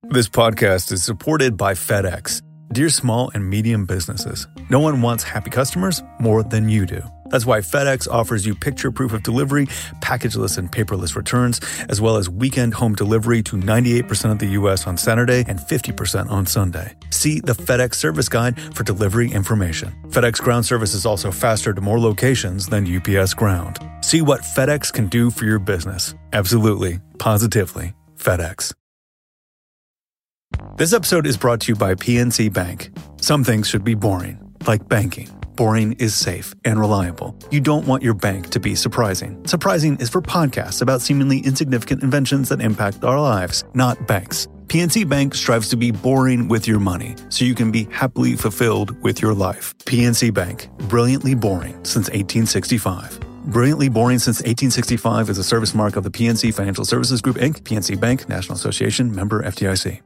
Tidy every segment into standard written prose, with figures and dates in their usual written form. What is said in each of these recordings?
This podcast is supported by FedEx. Dear small and medium businesses, no one wants happy customers more than you do. That's why FedEx offers you picture proof of delivery, packageless and paperless returns, as well as weekend home delivery to 98% of the U.S. on Saturday and 50% on Sunday. See the FedEx service guide for delivery information. FedEx Ground service is also faster to more locations than UPS Ground. See what FedEx can do for your business. Absolutely, positively, FedEx. This episode is brought to you by PNC Bank. Some things should be boring, like banking. Boring is safe and reliable. You don't want your bank to be surprising. Surprising is for podcasts about seemingly insignificant inventions that impact our lives, not banks. PNC Bank strives to be boring with your money, so you can be happily fulfilled with your life. PNC Bank, brilliantly boring since 1865. Brilliantly Boring Since 1865 is a service mark of the PNC Financial Services Group, Inc., PNC Bank, National Association, member FDIC.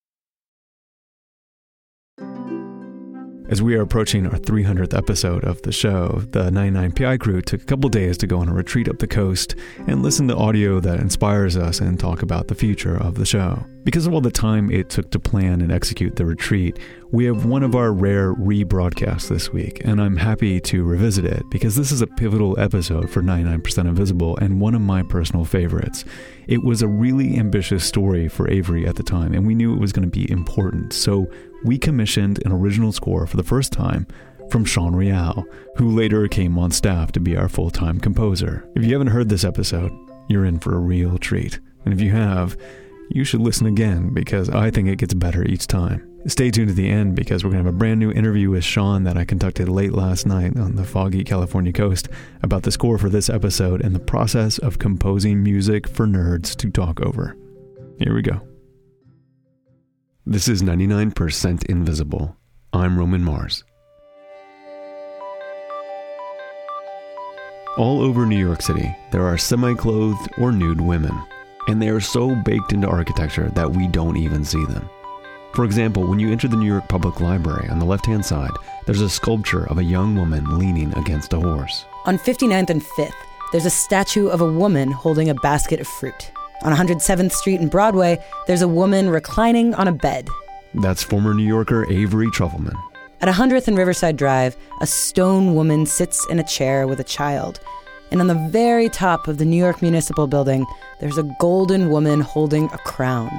As we are approaching our 300th episode of the show, the 99PI crew took a couple days to go on a retreat up the coast and listen to audio that inspires us and talk about the future of the show. Because of all the time it took to plan and execute the retreat, we have one of our rare rebroadcasts this week, and I'm happy to revisit it because this is a pivotal episode for 99% Invisible and one of my personal favorites. It was a really ambitious story for Avery at the time, and we knew it was going to be important, so we commissioned an original score for the first time from Sean Real, who later came on staff to be our full-time composer. If you haven't heard this episode, you're in for a real treat. And if you have, you should listen again because I think it gets better each time. Stay tuned to the end because we're going to have a brand new interview with Sean that I conducted late last night on the foggy California coast about the score for this episode and the process of composing music for nerds to talk over. Here we go. This is 99% Invisible. I'm Roman Mars. All over New York City, there are semi-clothed or nude women, and they are so baked into architecture that we don't even see them. For example, when you enter the New York Public Library, on the left-hand side, there's a sculpture of a young woman leaning against a horse. On 59th and 5th, there's a statue of a woman holding a basket of fruit. On 107th Street and Broadway, there's a woman reclining on a bed. That's former New Yorker Avery Trufelman. At 100th and Riverside Drive, a stone woman sits in a chair with a child. And on the very top of the New York Municipal Building, there's a golden woman holding a crown.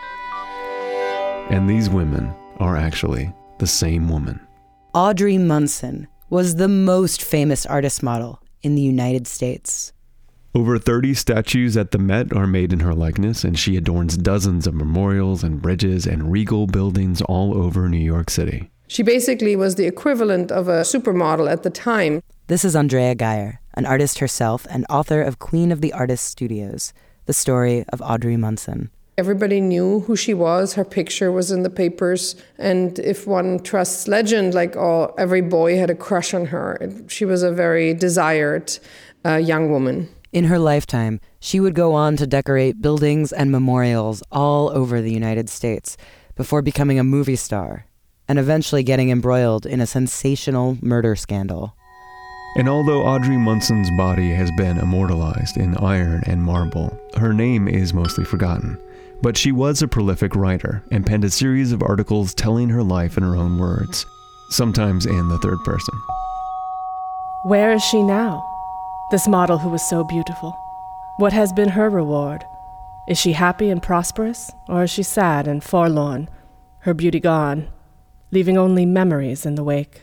And these women are actually the same woman. Audrey Munson was the most famous artist model in the United States. Over 30 statues at the Met are made in her likeness, and she adorns dozens of memorials and bridges and regal buildings all over New York City. She basically was the equivalent of a supermodel at the time. This is Andrea Geyer, an artist herself and author of Queen of the Artists Studios, the story of Audrey Munson. Everybody knew who she was. Her picture was in the papers. And if one trusts legend, every boy had a crush on her. She was a very desired young woman. In her lifetime, she would go on to decorate buildings and memorials all over the United States before becoming a movie star and eventually getting embroiled in a sensational murder scandal. And although Audrey Munson's body has been immortalized in iron and marble, her name is mostly forgotten. But she was a prolific writer and penned a series of articles telling her life in her own words, sometimes in the third person. Where is she now? This model who was so beautiful. What has been her reward? Is she happy and prosperous, or is she sad and forlorn, her beauty gone, leaving only memories in the wake?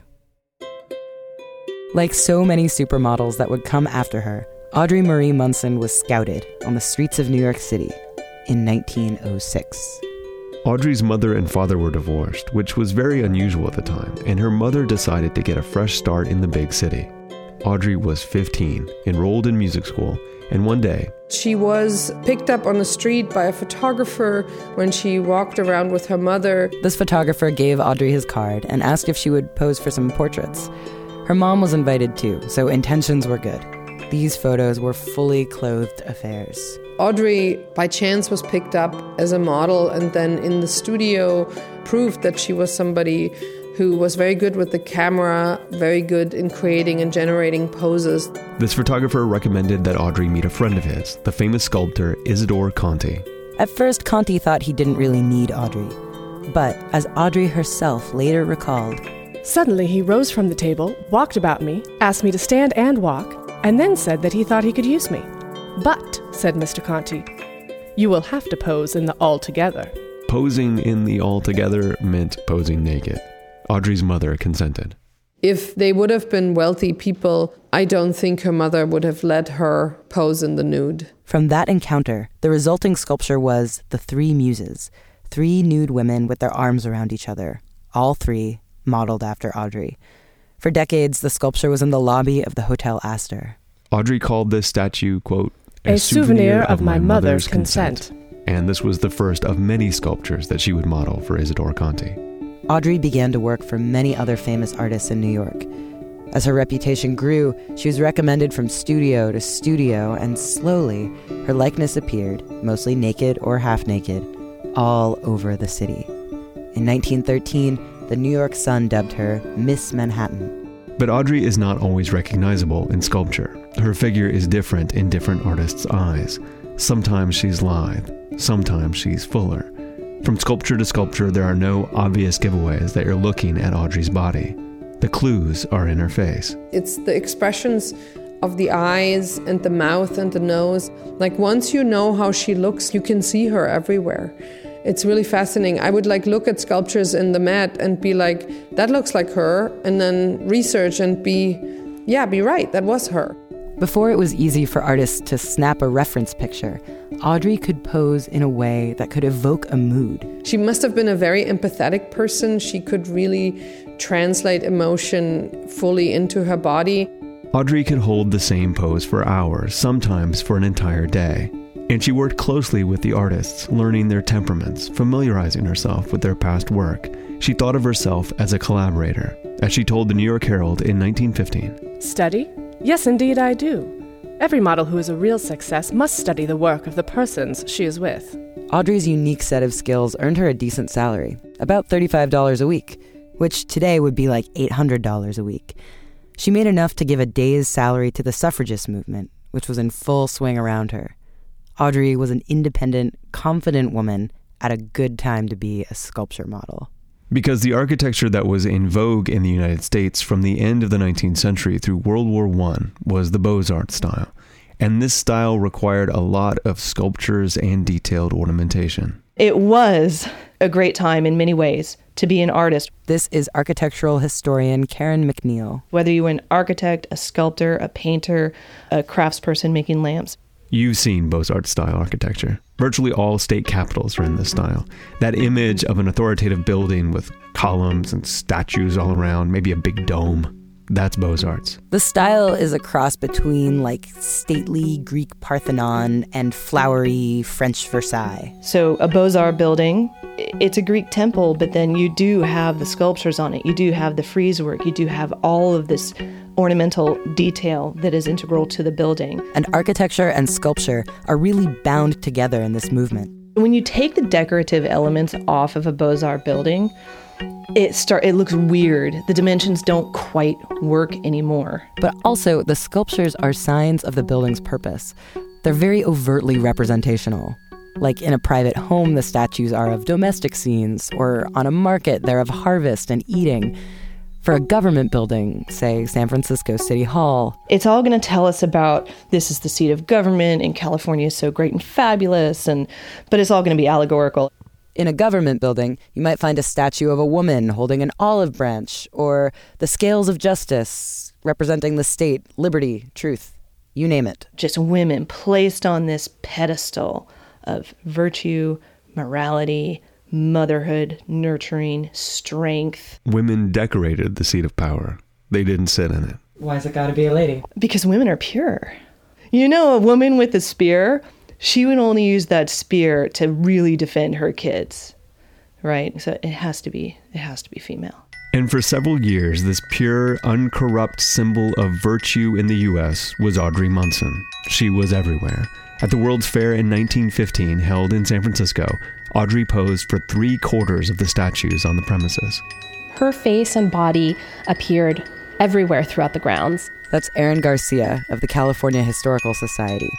Like so many supermodels that would come after her, Audrey Marie Munson was scouted on the streets of New York City in 1906. Audrey's mother and father were divorced, which was very unusual at the time, and her mother decided to get a fresh start in the big city. Audrey was 15, enrolled in music school, and one day, she was picked up on the street by a photographer when she walked around with her mother. This photographer gave Audrey his card and asked if she would pose for some portraits. Her mom was invited too, so intentions were good. These photos were fully clothed affairs. Audrey, by chance, was picked up as a model and then in the studio proved that she was somebody who was very good with the camera, very good in creating and generating poses. This photographer recommended that Audrey meet a friend of his, the famous sculptor Isidore Conti. At first, Conti thought he didn't really need Audrey. But, as Audrey herself later recalled, suddenly he rose from the table, walked about me, asked me to stand and walk, and then said that he thought he could use me. But, said Mr. Conti, you will have to pose in the altogether. Posing in the altogether meant posing naked. Audrey's mother consented. If they would have been wealthy people, I don't think her mother would have let her pose in the nude. From that encounter, the resulting sculpture was The Three Muses, 3 nude women with their arms around each other, all 3 modeled after Audrey. For decades, the sculpture was in the lobby of the Hotel Astor. Audrey called this statue, quote, a souvenir of my mother's consent. And this was the first of many sculptures that she would model for Isidore Conti. Audrey began to work for many other famous artists in New York. As her reputation grew, she was recommended from studio to studio, and slowly, her likeness appeared, mostly naked or half-naked, all over the city. In 1913, the New York Sun dubbed her Miss Manhattan. But Audrey is not always recognizable in sculpture. Her figure is different in different artists' eyes. Sometimes she's lithe, sometimes she's fuller. From sculpture to sculpture, there are no obvious giveaways that you're looking at Audrey's body. The clues are in her face. It's the expressions of the eyes and the mouth and the nose. Like once you know how she looks, you can see her everywhere. It's really fascinating. I would look at sculptures in the Met and be like, that looks like her, and then research and be right, that was her. Before it was easy for artists to snap a reference picture, Audrey could pose in a way that could evoke a mood. She must have been a very empathetic person. She could really translate emotion fully into her body. Audrey could hold the same pose for hours, sometimes for an entire day. And she worked closely with the artists, learning their temperaments, familiarizing herself with their past work. She thought of herself as a collaborator, as she told the New York Herald in 1915. Study? Yes, indeed I do. Every model who is a real success must study the work of the persons she is with. Audrey's unique set of skills earned her a decent salary, about $35 a week, which today would be like $800 a week. She made enough to give a day's salary to the suffragist movement, which was in full swing around her. Audrey was an independent, confident woman at a good time to be a sculpture model. Because the architecture that was in vogue in the United States from the end of the 19th century through World War I was the Beaux-Arts style. And this style required a lot of sculptures and detailed ornamentation. It was a great time in many ways to be an artist. This is architectural historian Karen McNeil. Whether you were an architect, a sculptor, a painter, a craftsperson making lamps. You've seen Beaux-Arts style architecture. Virtually all state capitals are in this style. That image of an authoritative building with columns and statues all around, maybe a big dome. That's Beaux-Arts. The style is a cross between stately Greek Parthenon and flowery French Versailles. So a Beaux-Arts building, it's a Greek temple, but then you do have the sculptures on it. You do have the frieze work. You do have all of this ornamental detail that is integral to the building. And architecture and sculpture are really bound together in this movement. When you take the decorative elements off of a Beaux-Arts building, it looks weird. The dimensions don't quite work anymore. But also, the sculptures are signs of the building's purpose. They're very overtly representational. Like in a private home, the statues are of domestic scenes, or on a market, they're of harvest and eating. For a government building, say San Francisco City Hall, it's all going to tell us about this is the seat of government and California is so great and fabulous, but it's all going to be allegorical. In a government building, you might find a statue of a woman holding an olive branch, or the scales of justice representing the state, liberty, truth, you name it. Just women placed on this pedestal of virtue, morality, motherhood, nurturing, strength. Women decorated the seat of power. They didn't sit in it. Why has it got to be a lady? Because women are pure. You know, a woman with a spear, she would only use that spear to really defend her kids, right? So it has to be female. And for several years, this pure, uncorrupt symbol of virtue in the U.S. was Audrey Munson. She was everywhere. At the World's Fair in 1915, held in San Francisco, Audrey posed for 3/4 of the statues on the premises. Her face and body appeared everywhere throughout the grounds. That's Erin Garcia of the California Historical Society.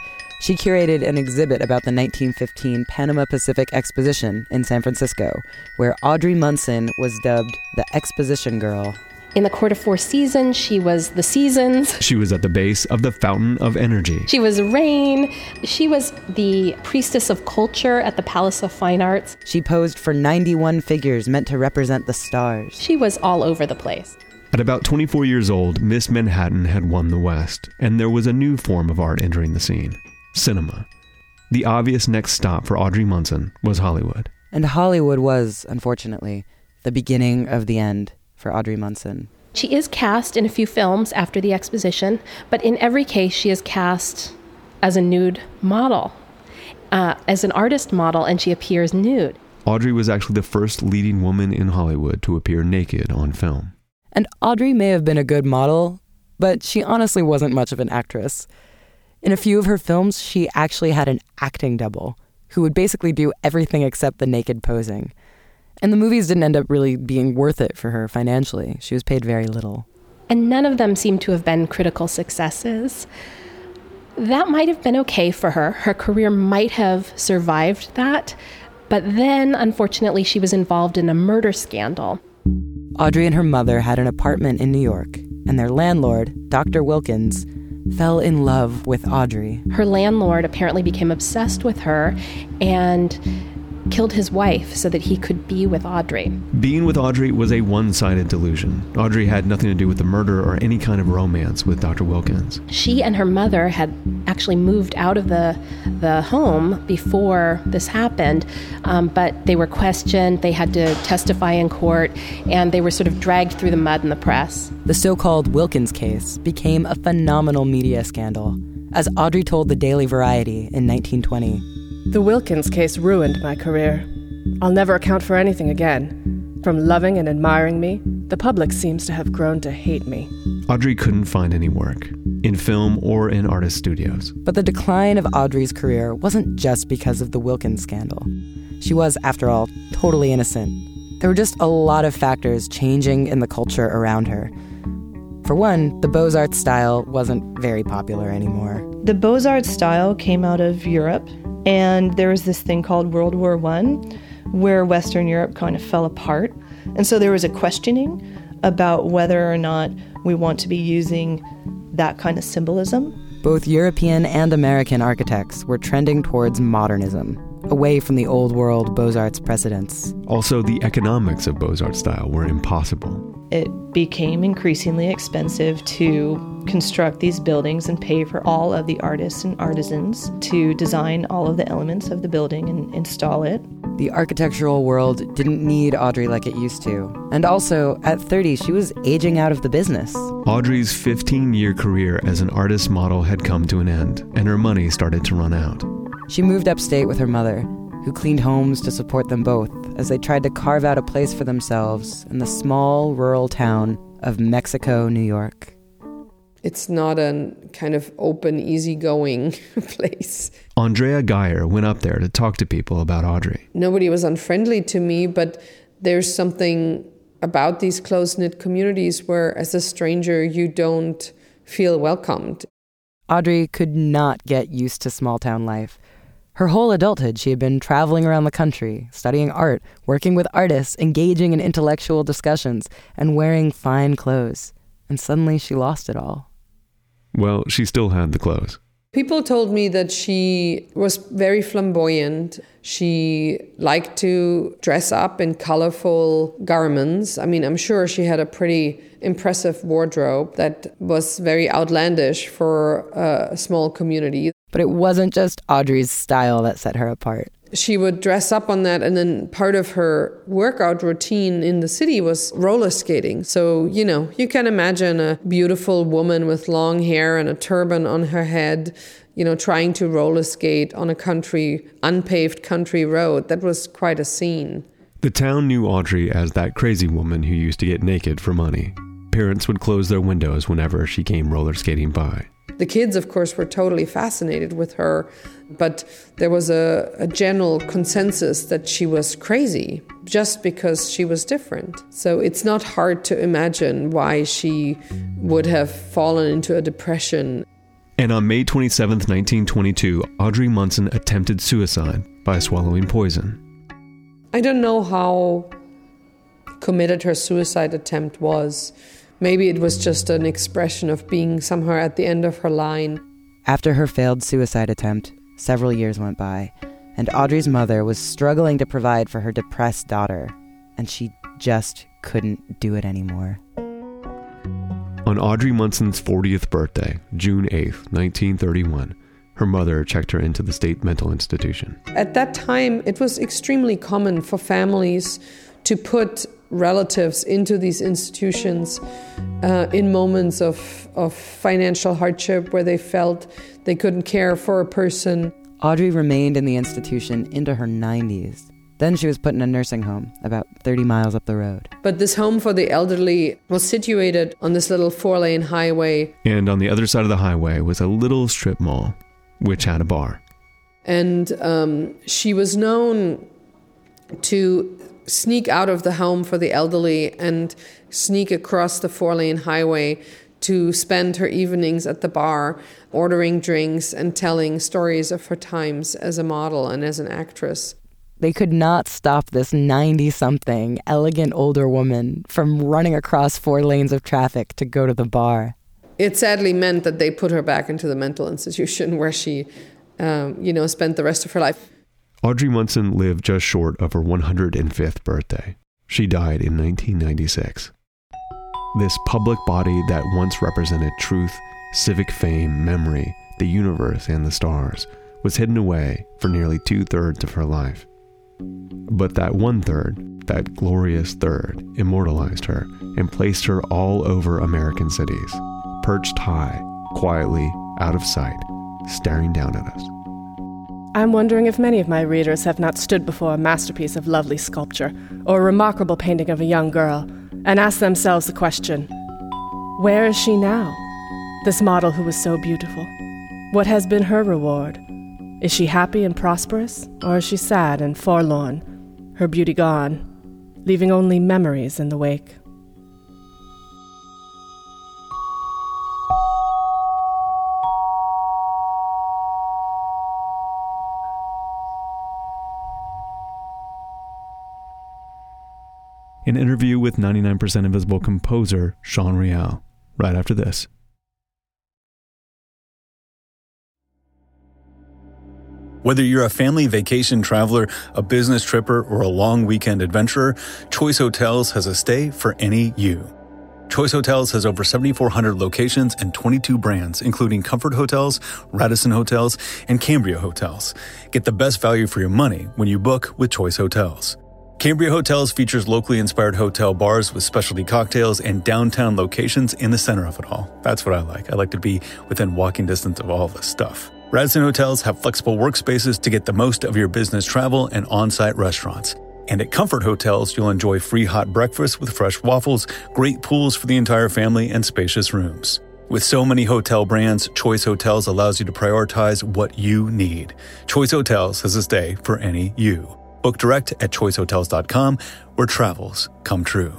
She curated an exhibit about the 1915 Panama Pacific Exposition in San Francisco, where Audrey Munson was dubbed the Exposition Girl. In the Court of Four Seasons, she was the Seasons. She was at the base of the Fountain of Energy. She was Rain. She was the Priestess of Culture at the Palace of Fine Arts. She posed for 91 figures meant to represent the stars. She was all over the place. At about 24 years old, Miss Manhattan had won the West, and there was a new form of art entering the scene: cinema. The obvious next stop for Audrey Munson was Hollywood. And Hollywood was, unfortunately, the beginning of the end for Audrey Munson. She is cast in a few films after the Exposition, but in every case she is cast as a nude model, as an artist model, and she appears nude. Audrey was actually the first leading woman in Hollywood to appear naked on film. And Audrey may have been a good model, but she honestly wasn't much of an actress. In a few of her films, she actually had an acting double who would basically do everything except the naked posing. And the movies didn't end up really being worth it for her financially. She was paid very little. And none of them seem to have been critical successes. That might have been okay for her. Her career might have survived that. But then, unfortunately, she was involved in a murder scandal. Audrey and her mother had an apartment in New York, and their landlord, Dr. Wilkins, fell in love with Audrey. Her landlord apparently became obsessed with her and killed his wife so that he could be with Audrey. Being with Audrey was a one-sided delusion. Audrey had nothing to do with the murder or any kind of romance with Dr. Wilkins. She and her mother had actually moved out of the home before this happened, but they were questioned, they had to testify in court, and they were sort of dragged through the mud in the press. The so-called Wilkins case became a phenomenal media scandal, as Audrey told the Daily Variety in 1920. The Wilkins case ruined my career. I'll never account for anything again. From loving and admiring me, the public seems to have grown to hate me. Audrey couldn't find any work, in film or in artist studios. But the decline of Audrey's career wasn't just because of the Wilkins scandal. She was, after all, totally innocent. There were just a lot of factors changing in the culture around her. For one, the Beaux-Arts style wasn't very popular anymore. The Beaux-Arts style came out of Europe, and there was this thing called World War I, where Western Europe kind of fell apart. And so there was a questioning about whether or not we want to be using that kind of symbolism. Both European and American architects were trending towards modernism, away from the old world Beaux-Arts precedents. Also, the economics of Beaux-Arts style were impossible. It became increasingly expensive to construct these buildings and pay for all of the artists and artisans to design all of the elements of the building and install it. The architectural world didn't need Audrey like it used to. And also, at 30, she was aging out of the business. Audrey's 15-year career as an artist model had come to an end, and her money started to run out. She moved upstate with her mother, who cleaned homes to support them both as they tried to carve out a place for themselves in the small rural town of Mexico, New York. It's not a kind of open, easygoing place. Andrea Geyer went up there to talk to people about Audrey. Nobody was unfriendly to me, but there's something about these close-knit communities where, as a stranger, you don't feel welcomed. Audrey could not get used to small-town life. Her whole adulthood, she had been traveling around the country, studying art, working with artists, engaging in intellectual discussions, and wearing fine clothes. And suddenly she lost it all. Well, she still had the clothes. People told me that she was very flamboyant. She liked to dress up in colorful garments. I mean, I'm sure she had a pretty impressive wardrobe that was very outlandish for a small community. But it wasn't just Audrey's style that set her apart. She would dress up on that, and then part of her workout routine in the city was roller skating. So, you can imagine a beautiful woman with long hair and a turban on her head, trying to roller skate on a unpaved country road. That was quite a scene. The town knew Audrey as that crazy woman who used to get naked for money. Parents would close their windows whenever she came roller skating by. The kids, of course, were totally fascinated with her, but there was a general consensus that she was crazy just because she was different. So it's not hard to imagine why she would have fallen into a depression. And on May 27, 1922, Audrey Munson attempted suicide by swallowing poison. I don't know how committed her suicide attempt was. Maybe it was just an expression of being somewhere at the end of her line. After her failed suicide attempt, several years went by, and Audrey's mother was struggling to provide for her depressed daughter, and she just couldn't do it anymore. On Audrey Munson's 40th birthday, June 8th, 1931, her mother checked her into the state mental institution. At that time, it was extremely common for families to put relatives into these institutions in moments of financial hardship where they felt they couldn't care for a person. Audrey remained in the institution into her 90s. Then she was put in a nursing home about 30 miles up the road. But this home for the elderly was situated on this little 4-lane highway. And on the other side of the highway was a little strip mall, which had a bar. And she was known to sneak out of the home for the elderly and sneak across the 4-lane highway to spend her evenings at the bar, ordering drinks and telling stories of her times as a model and as an actress. They could not stop this 90-something, elegant older woman from running across 4 lanes of traffic to go to the bar. It sadly meant that they put her back into the mental institution where she, spent the rest of her life. Audrey Munson lived just short of her 105th birthday. She died in 1996. This public body that once represented truth, civic fame, memory, the universe, and the stars was hidden away for nearly 2/3 of her life. But that 1/3, that glorious third, immortalized her and placed her all over American cities, perched high, quietly, out of sight, staring down at us. I'm wondering if many of my readers have not stood before a masterpiece of lovely sculpture or a remarkable painting of a young girl and asked themselves the question, where is she now? This model who was so beautiful. What has been her reward? Is she happy and prosperous, or is she sad and forlorn, her beauty gone, leaving only memories in the wake? An interview with 99% Invisible composer Sean Real, right after this. Whether you're a family vacation traveler, a business tripper, or a long weekend adventurer, Choice Hotels has a stay for any you. Choice Hotels has over 7,400 locations and 22 brands, including Comfort Hotels, Radisson Hotels, and Cambria Hotels. Get the best value for your money when you book with Choice Hotels. Cambria Hotels features locally inspired hotel bars with specialty cocktails and downtown locations in the center of it all. That's what I like. I like to be within walking distance of all this stuff. Radisson Hotels have flexible workspaces to get the most of your business travel and on-site restaurants. And at Comfort Hotels, you'll enjoy free hot breakfast with fresh waffles, great pools for the entire family, and spacious rooms. With so many hotel brands, Choice Hotels allows you to prioritize what you need. Choice Hotels has a stay for any you. Book direct at choicehotels.com, where travels come true.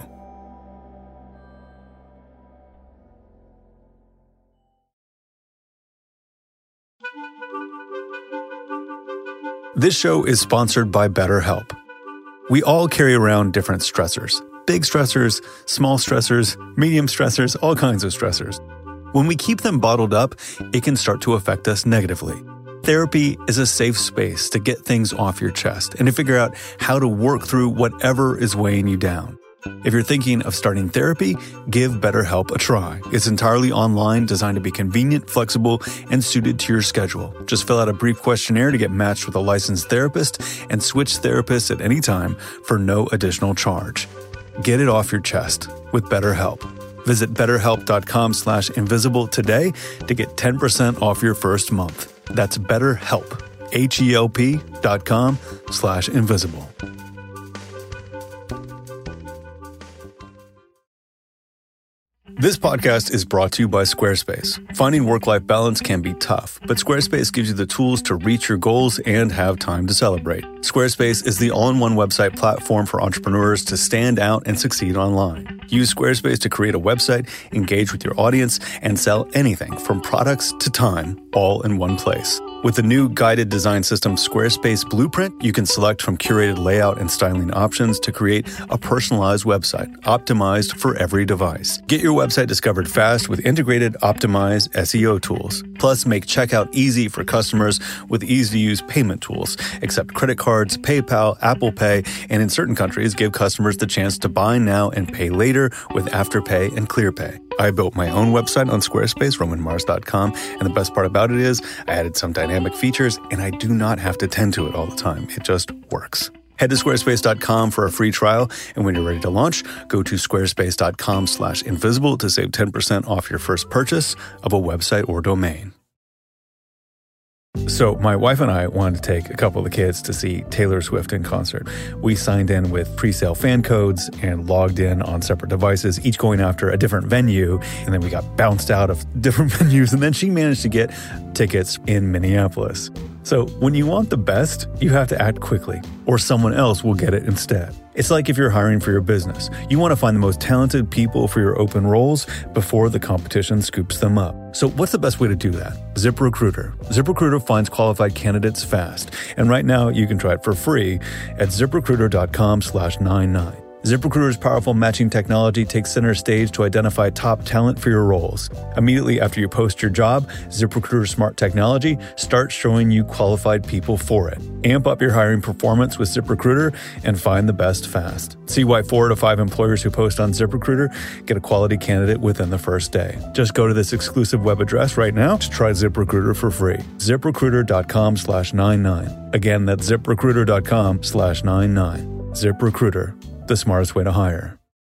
This show is sponsored by BetterHelp. We all carry around different stressors. Big stressors, small stressors, medium stressors, all kinds of stressors. When we keep them bottled up, it can start to affect us negatively. Therapy is a safe space to get things off your chest and to figure out how to work through whatever is weighing you down. If you're thinking of starting therapy, give BetterHelp a try. It's entirely online, designed to be convenient, flexible, and suited to your schedule. Just fill out a brief questionnaire to get matched with a licensed therapist and switch therapists at any time for no additional charge. Get it off your chest with BetterHelp. Visit BetterHelp.com/invisible today to get 10% off your first month. That's BetterHelp, HELP.com/invisible. This podcast is brought to you by Squarespace. Finding work-life balance can be tough, but Squarespace gives you the tools to reach your goals and have time to celebrate. Squarespace is the all-in-one website platform for entrepreneurs to stand out and succeed online. Use Squarespace to create a website, engage with your audience, and sell anything from products to time, all in one place. With the new guided design system Squarespace Blueprint, you can select from curated layout and styling options to create a personalized website, optimized for every device. Get your website discovered fast with integrated, optimized SEO tools. Plus, make checkout easy for customers with easy-to-use payment tools. Accept credit cards, PayPal, Apple Pay, and in certain countries, give customers the chance to buy now and pay later with Afterpay and ClearPay. I built my own website on Squarespace, romanmars.com, and the best part about it is I added some dynamic features, and I do not have to tend to it all the time. It just works. Head to squarespace.com for a free trial, and when you're ready to launch, go to squarespace.com/invisible to save 10% off your first purchase of a website or domain. So my wife and I wanted to take a couple of the kids to see Taylor Swift in concert. We signed in with pre-sale fan codes and logged in on separate devices, each going after a different venue. And then we got bounced out of different venues. And then she managed to get tickets in Minneapolis. So when you want the best, you have to act quickly, or someone else will get it instead. It's like if you're hiring for your business. You want to find the most talented people for your open roles before the competition scoops them up. So what's the best way to do that? ZipRecruiter. ZipRecruiter finds qualified candidates fast. And right now you can try it for free at ZipRecruiter.com/99. ZipRecruiter's powerful matching technology takes center stage to identify top talent for your roles. Immediately after you post your job, ZipRecruiter's smart technology starts showing you qualified people for it. Amp up your hiring performance with ZipRecruiter and find the best fast. See why 4 out of 5 employers who post on ZipRecruiter get a quality candidate within the first day. Just go to this exclusive web address right now to try ZipRecruiter for free. ZipRecruiter.com/99. Again, that's ZipRecruiter.com/99. ZipRecruiter. The smartest way to hire.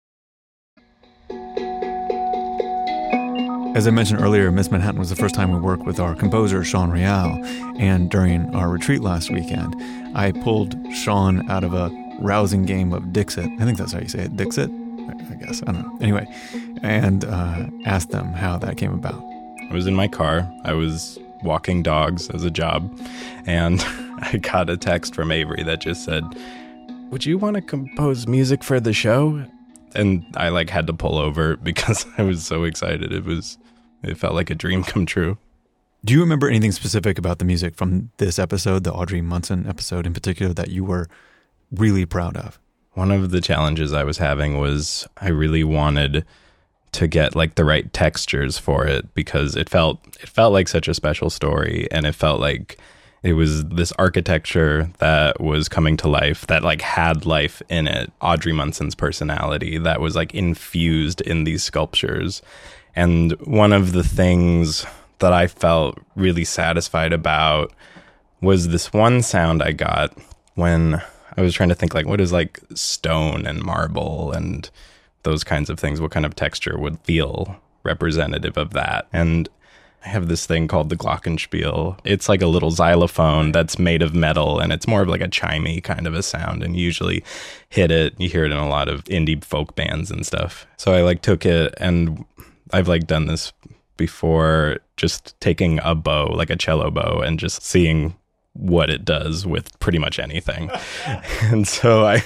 As I mentioned earlier, Miss Manhattan was the first time we worked with our composer, Sean Real, and during our retreat last weekend, I pulled Sean out of a rousing game of Dixit. I think that's how you say it, Dixit? I guess, I don't know. Anyway, and asked them how that came about. I was in my car. I was walking dogs as a job, and I got a text from Avery that just said, "Would you want to compose music for the show?" And I had to pull over because I was so excited. It felt like a dream come true. Do you remember anything specific about the music from this episode, the Audrey Munson episode in particular, that you were really proud of? One of the challenges I was having was I really wanted to get the right textures for it because it felt like such a special story, and it felt like it was this architecture that was coming to life, that had life in it. Audrey Munson's personality that was infused in these sculptures. And one of the things that I felt really satisfied about was this one sound I got when I was trying to think what is stone and marble and those kinds of things, what kind of texture would feel representative of that. And I have this thing called the glockenspiel. It's like a little xylophone that's made of metal, and it's more of a chimey kind of a sound, and you usually hit it. You hear it in a lot of indie folk bands and stuff. So I took it, and I've done this before, just taking a bow, a cello bow, and just seeing what it does with pretty much anything. And so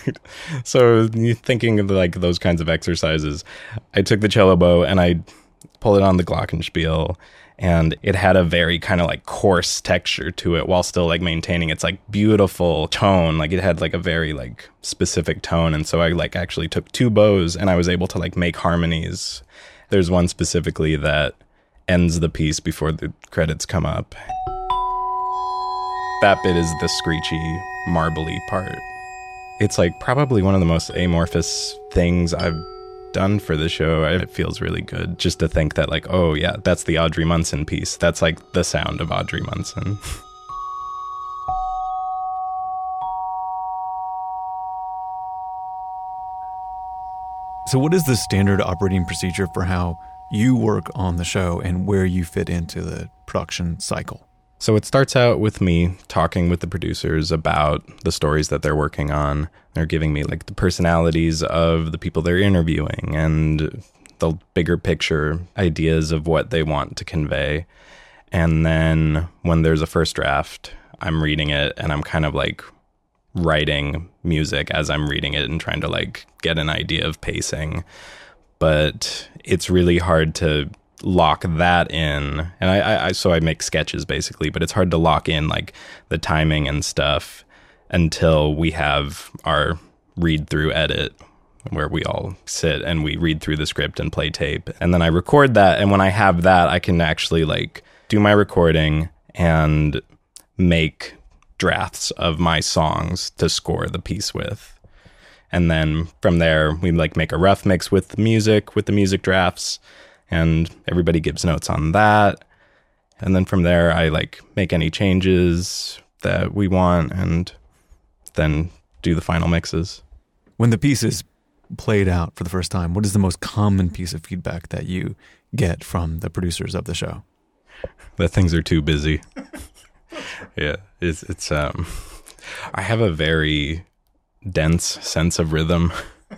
thinking of those kinds of exercises, I took the cello bow and I pulled it on the glockenspiel, and it had a very kind of coarse texture to it while still maintaining its beautiful tone. It had a very specific tone. And so I actually took 2 bows and I was able to make harmonies. There's one specifically that ends the piece before the credits come up. That bit is the screechy, marbly part. It's probably one of the most amorphous things I've done for the show. It feels really good just to think that oh yeah, that's the Audrey Munson piece. That's the sound of Audrey Munson. So what is the standard operating procedure for how you work on the show and where you fit into the production cycle? So it starts out with me talking with the producers about the stories that they're working on. They're giving me the personalities of the people they're interviewing and the bigger picture ideas of what they want to convey. And then when there's a first draft, I'm reading it and I'm kind of writing music as I'm reading it and trying to get an idea of pacing. but it's really hard to lock that in. And so I make sketches basically, but it's hard to lock in like the timing and stuff until we have our read through edit, where we all sit and we read through the script and play tape. And then I record that. And when I have that, I can actually like do my recording and make drafts of my songs to score the piece with. And then from there, we like make a rough mix with the music drafts, and everybody gives notes on that. And then from there, I like make any changes that we want and then do the final mixes. When the piece is played out for the first time, what is the most common piece of feedback that you get from the producers of the show? That things are too busy. Yeah, it's I have a very dense sense of rhythm.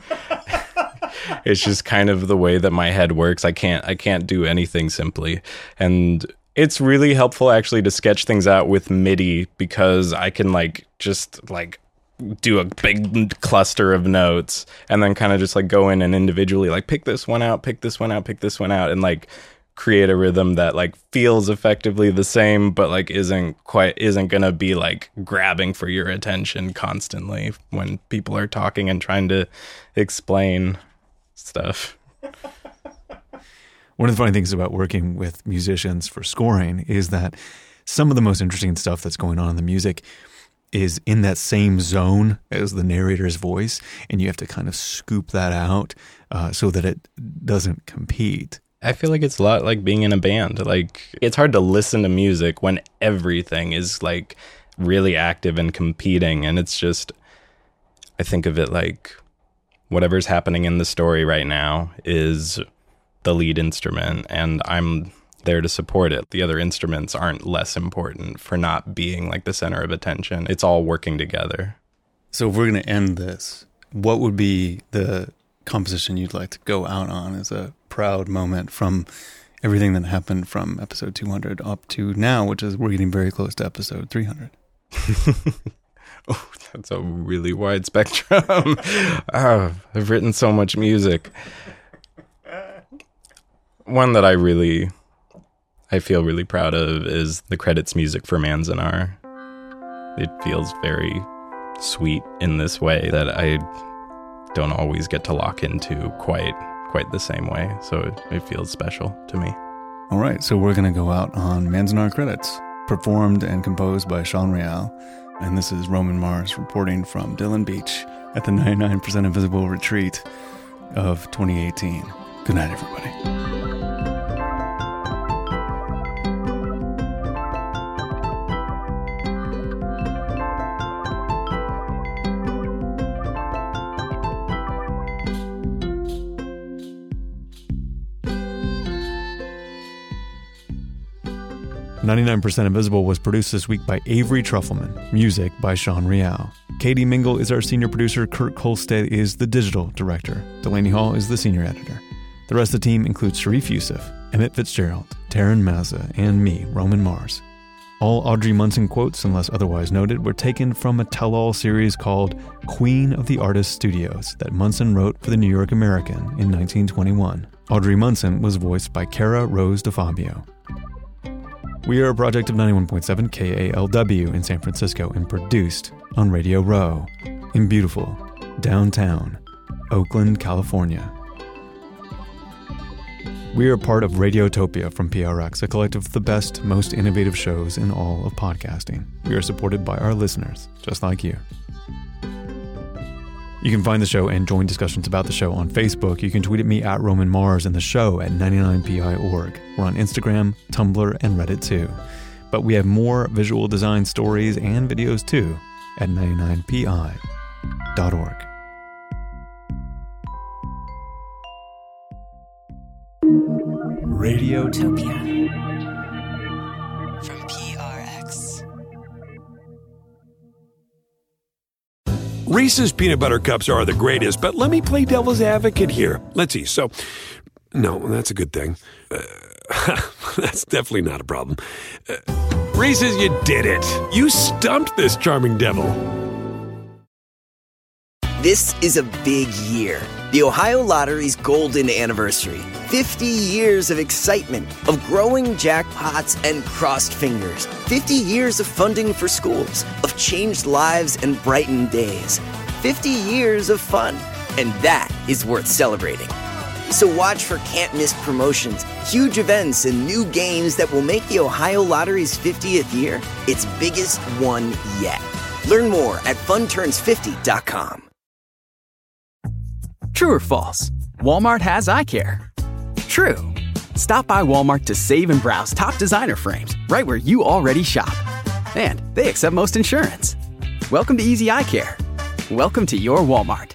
It's just kind of the way that my head works. I can't do anything simply. And it's really helpful actually to sketch things out with MIDI, because I can like just like do a big cluster of notes and then kind of just like go in and individually like pick this one out, pick this one out, pick this one out, and like create a rhythm that like feels effectively the same, but like isn't gonna be like grabbing for your attention constantly when people are talking and trying to explain stuff. One of the funny things about working with musicians for scoring is that some of the most interesting stuff that's going on in the music is in that same zone as the narrator's voice, and you have to kind of scoop that out so that it doesn't compete. I feel like it's a lot like being in a band. Like, it's hard to listen to music when everything is like really active and competing. And it's just, I think of it like whatever's happening in the story right now is the lead instrument, and I'm there to support it. The other instruments aren't less important for not being like the center of attention. It's all working together. So if we're going to end this, what would be the composition you'd like to go out on as a proud moment from everything that happened from episode 200 up to now, which is we're getting very close to episode 300? Oh, that's a really wide spectrum. I've written so much music. One that I feel really proud of is the credits music for Manzanar. It feels very sweet in this way that I don't always get to lock into quite the same way. So it feels special to me. All right, so we're going to go out on Manzanar credits, performed and composed by Sean Real. And this is Roman Mars reporting from Dillon Beach at the 99% Invisible Retreat of 2018. Good night, everybody. 99% Invisible was produced this week by Avery Trufelman. Music by Sean Real. Katie Mingle is our senior producer. Kurt Kolstad is the digital director. Delaney Hall is the senior editor. The rest of the team includes Sharif Youssef, Emmett Fitzgerald, Taryn Mazza, and me, Roman Mars. All Audrey Munson quotes, unless otherwise noted, were taken from a tell-all series called Queen of the Artist Studios that Munson wrote for the New York American in 1921. Audrey Munson was voiced by Cara Rose DeFabio. We are a project of 91.7 KALW in San Francisco and produced on Radio Row in beautiful downtown Oakland, California. We are part of Radiotopia from PRX, a collective of the best, most innovative shows in all of podcasting. We are supported by our listeners, just like you. You can find the show and join discussions about the show on Facebook. You can tweet at me at Roman Mars and the show at 99pi.org. We're on Instagram, Tumblr, and Reddit too. But we have more visual design stories and videos too at 99pi.org. Radiotopia from PRX. Reese's peanut butter cups are the greatest, but let me play devil's advocate here. Let's see. So, no, that's a good thing. That's definitely not a problem. Reese's, you did it. You stumped this charming devil. This is a big year. The Ohio Lottery's golden anniversary. 50 years of excitement, of growing jackpots and crossed fingers. 50 years of funding for schools, of changed lives and brightened days. 50 years of fun, and that is worth celebrating. So watch for can't-miss promotions, huge events, and new games that will make the Ohio Lottery's 50th year its biggest one yet. Learn more at funturns50.com. True or false? Walmart has eye care. True. Stop by Walmart to save and browse top designer frames right where you already shop. And they accept most insurance. Welcome to Easy Eye Care. Welcome to your Walmart.